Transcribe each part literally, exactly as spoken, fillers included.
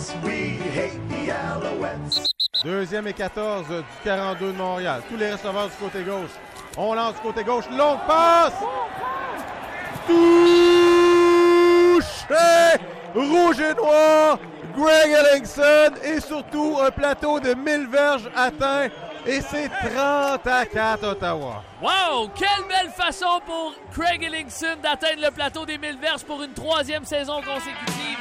Alouettes, we hate the Alouettes. Deuxième et quatorze du quarante-deux de Montréal. Tous les receveurs du côté gauche. On lance du côté gauche. Longue passe! Touché! Rouge et noir! Greg Ellingson et surtout un plateau de mille verges atteint. Et c'est trente à quatre Ottawa. Wow! Quelle belle façon pour Craig Ellingson d'atteindre le plateau des mille verges pour une troisième saison consécutive.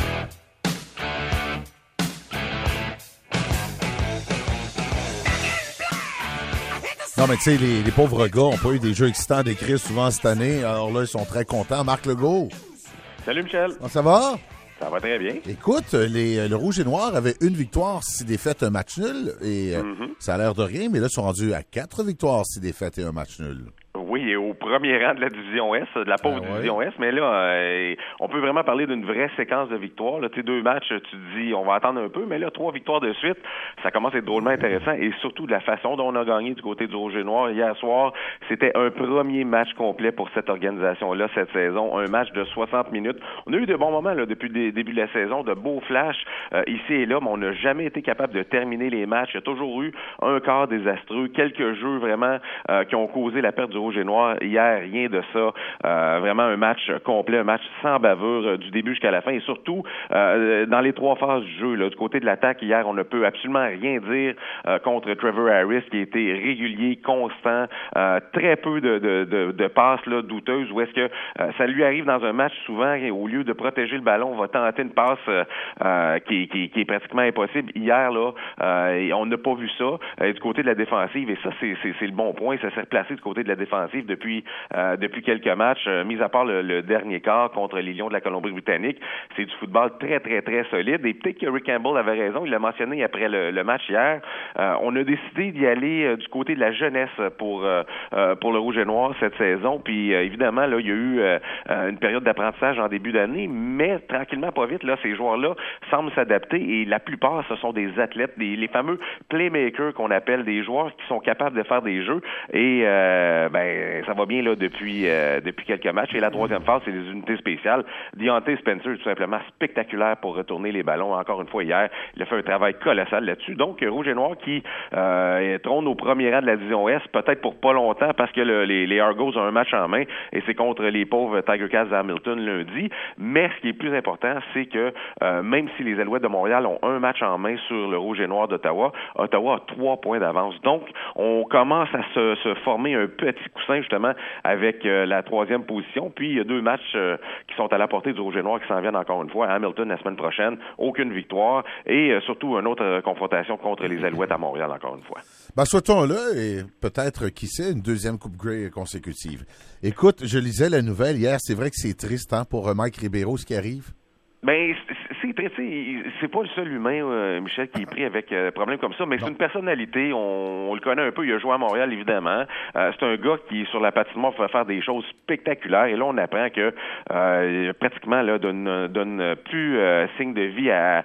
Non, mais tu sais, les, les pauvres gars n'ont pas eu des jeux excitants à décrire souvent cette année. Alors là, ils sont très contents. Marc Legault. Salut, Michel. Comment ça va? Ça va très bien. Écoute, les, le Rouge et Noir avait une victoire, six défaites, un match nul. Et mm-hmm. ça a l'air de rien, mais là, ils sont rendus à quatre victoires, six défaites et un match nul. Oui, et au premier rang de la division S, de la pauvre ah ouais. division S, mais là, euh, on peut vraiment parler d'une vraie séquence de victoires. Là, tu sais, deux matchs, tu te dis, on va attendre un peu, mais là, trois victoires de suite, ça commence à être drôlement intéressant, et surtout de la façon dont on a gagné du côté du Rouge et Noir. Hier soir, c'était un premier match complet pour cette organisation-là, cette saison, un match de soixante minutes. On a eu de bons moments là, depuis le début de la saison, de beaux flashs euh, ici et là, mais on n'a jamais été capable de terminer les matchs. Il y a toujours eu un quart désastreux, quelques jeux vraiment euh, qui ont causé la perte du Rouge et Noir. Hier, rien de ça. Euh, vraiment un match complet, un match sans bavure euh, du début jusqu'à la fin. Et surtout, euh, dans les trois phases du jeu, là, du côté de l'attaque, hier, on ne peut absolument rien dire euh, contre Trevor Harris, qui a été régulier, constant, euh, très peu de, de, de, de passes là, douteuses, où est-ce que euh, ça lui arrive dans un match souvent, et au lieu de protéger le ballon, on va tenter une passe euh, qui, qui, qui est pratiquement impossible. Hier, là, euh, on n'a pas vu ça euh, du côté de la défensive, et ça, c'est, c'est, c'est le bon point. Ça s'est replacé du côté de la défensive depuis euh, depuis quelques matchs, euh, mis à part le, le dernier quart contre les Lions de la Colombie-Britannique. C'est du football très, très, très solide. Et peut-être que Rick Campbell avait raison, il l'a mentionné après le, le match hier. Euh, on a décidé d'y aller euh, du côté de la jeunesse pour euh, euh, pour le Rouge et Noir cette saison. Puis euh, évidemment, là, il y a eu euh, une période d'apprentissage en début d'année, mais tranquillement, pas vite, là, ces joueurs-là semblent s'adapter, et la plupart, ce sont des athlètes, des, les fameux playmakers qu'on appelle, des joueurs qui sont capables de faire des jeux. Et euh, ben ça va bien là depuis euh, depuis quelques matchs. Et la troisième phase, c'est les unités spéciales. Deontay Spencer est tout simplement spectaculaire pour retourner les ballons. Encore une fois, hier, il a fait un travail colossal là-dessus. Donc, Rouge et Noir qui euh, trône au premier rang de la division S, peut-être pour pas longtemps, parce que le, les, les Argos ont un match en main, et c'est contre les pauvres Tiger Cats d'Hamilton lundi. Mais ce qui est plus important, c'est que euh, même si les Alouettes de Montréal ont un match en main sur le Rouge et Noir d'Ottawa, Ottawa a trois points d'avance. Donc, on commence à se, se former un petit coussin, justement, avec euh, la troisième position. Puis, il y a deux matchs euh, qui sont à la portée du Rouge et Noir qui s'en viennent encore une fois. À Hamilton, la semaine prochaine, aucune victoire. Et euh, surtout, une autre euh, confrontation contre les Alouettes à Montréal, encore une fois. Ben, soit-on là, et peut-être, qui sait, une deuxième Coupe Grey consécutive. Écoute, je lisais la nouvelle hier. C'est vrai que c'est triste hein, pour Mike Ribeiro, ce qui arrive. Ben, c'est très, c'est pas le seul humain, euh, Michel, qui est pris avec un euh, problème comme ça, mais non. C'est une personnalité, on, on le connaît un peu, il a joué à Montréal, évidemment. Euh, c'est un gars qui, sur la patinoire, fait faire des choses spectaculaires, et là, on apprend que euh, pratiquement, là, donne, donne plus euh, signe de vie à,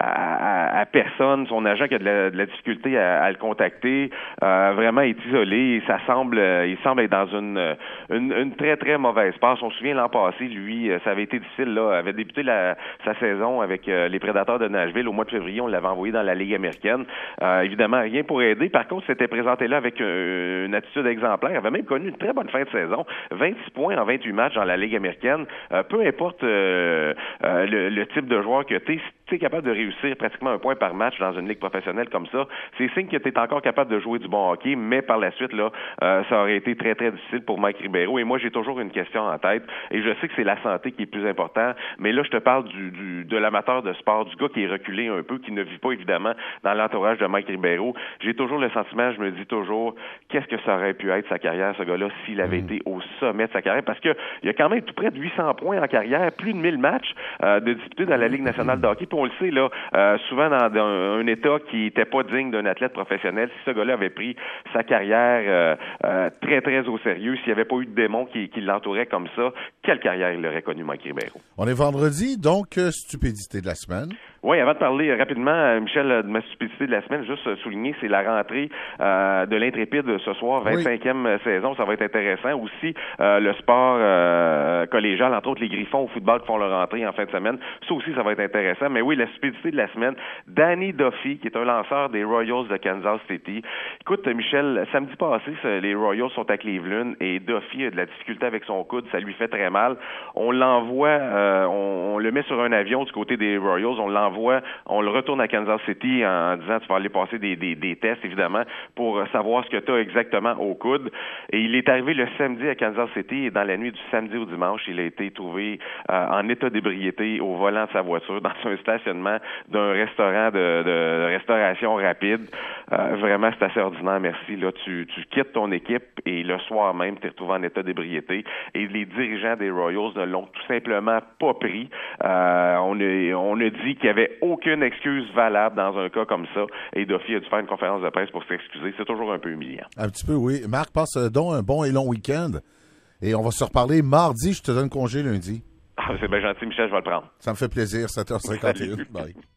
à, à personne. Son agent qui a de la, de la difficulté à, à le contacter, euh, vraiment est isolé, et ça semble, euh, il semble être dans une, une, une très, très mauvaise passe. On se souvient, l'an passé, lui, ça avait été difficile, là, avait débuté la sa saison avec euh, les Prédateurs de Nashville au mois de février. On l'avait envoyé dans la Ligue américaine. Euh, évidemment, rien pour aider. Par contre, s'était présenté là avec euh, une attitude exemplaire. Il avait même connu une très bonne fin de saison. vingt-six points en vingt-huit matchs dans la Ligue américaine. Euh, peu importe euh, euh, le, le type de joueur que tu es, si tu es capable de réussir pratiquement un point par match dans une ligue professionnelle comme ça, c'est signe que tu es encore capable de jouer du bon hockey, mais par la suite, là, euh, ça aurait été très, très difficile pour Mike Ribeiro. Et moi, j'ai toujours une question en tête, et je sais que c'est la santé qui est plus importante, mais là, je te parle du Du, de l'amateur de sport, du gars qui est reculé un peu, qui ne vit pas évidemment dans l'entourage de Mike Ribeiro. J'ai toujours le sentiment, je me dis toujours, qu'est-ce que ça aurait pu être sa carrière, ce gars-là, s'il avait mmh. été au sommet de sa carrière, parce que il y a quand même tout près de huit cents points en carrière, plus de mille matchs euh, de disputés dans la Ligue nationale de hockey, puis on le sait, là, euh, souvent dans, dans un état qui n'était pas digne d'un athlète professionnel. Si ce gars-là avait pris sa carrière euh, euh, très, très au sérieux, s'il n'y avait pas eu de démons qui, qui l'entouraient comme ça, quelle carrière il aurait connu, Mike Ribeiro? On est vendredi, donc stupidité de la semaine. Oui, avant de parler rapidement, Michel, de ma stupidité de la semaine, juste souligner, c'est la rentrée euh, de l'Intrépide ce soir, vingt-cinquième oui. saison, ça va être intéressant. Aussi, euh, le sport euh, collégial, entre autres les Griffons au football qui font leur rentrée en fin de semaine, ça aussi, ça va être intéressant. Mais oui, la stupidité de la semaine, Danny Duffy, qui est un lanceur des Royals de Kansas City. Écoute, Michel, samedi passé, les Royals sont à Cleveland et Duffy a de la difficulté avec son coude, ça lui fait très mal. On l'envoie, euh, on, on le met sur un avion du côté des Royals, on l'envoie on le retourne à Kansas City en disant tu vas aller passer des, des, des tests, évidemment, pour savoir ce que tu as exactement au coude. Et il est arrivé le samedi à Kansas City et dans la nuit du samedi au dimanche, il a été trouvé euh, en état d'ébriété au volant de sa voiture dans un stationnement d'un restaurant de, de restauration rapide. Euh, vraiment, c'est assez ordinaire, merci. Là, tu, tu quittes ton équipe et le soir même, tu es retrouvé en état d'ébriété. Et les dirigeants des Royals ne l'ont tout simplement pas pris. Euh, on, a, on a dit qu'il y avait aucune excuse valable dans un cas comme ça. Et Duffy a dû faire une conférence de presse pour s'excuser. C'est toujours un peu humiliant. Un petit peu, oui. Marc, passe donc un bon et long week-end. Et on va se reparler mardi. Je te donne congé lundi. Ah, c'est bien gentil, Michel, je vais le prendre. Ça me fait plaisir. sept heures cinquante et un. Bye.